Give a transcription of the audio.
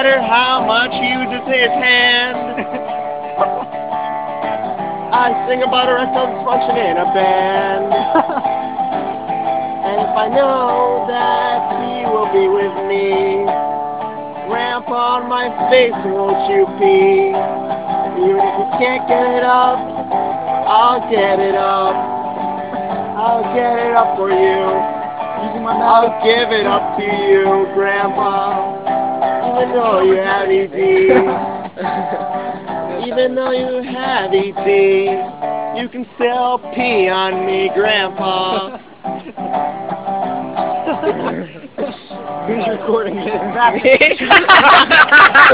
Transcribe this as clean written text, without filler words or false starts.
matter how much he uses his hand. I sing about erectile dysfunction in a band. And if I know that he will be with me, ramp on my face, won't you pee? Even if you can't get it up, I'll get it up. I'll get it up for you. Using my I'll mouth. give it up to you, Grandpa. Even though you have ED, even though you have ED, you can still pee on me, Grandpa. Who's recording this? Me?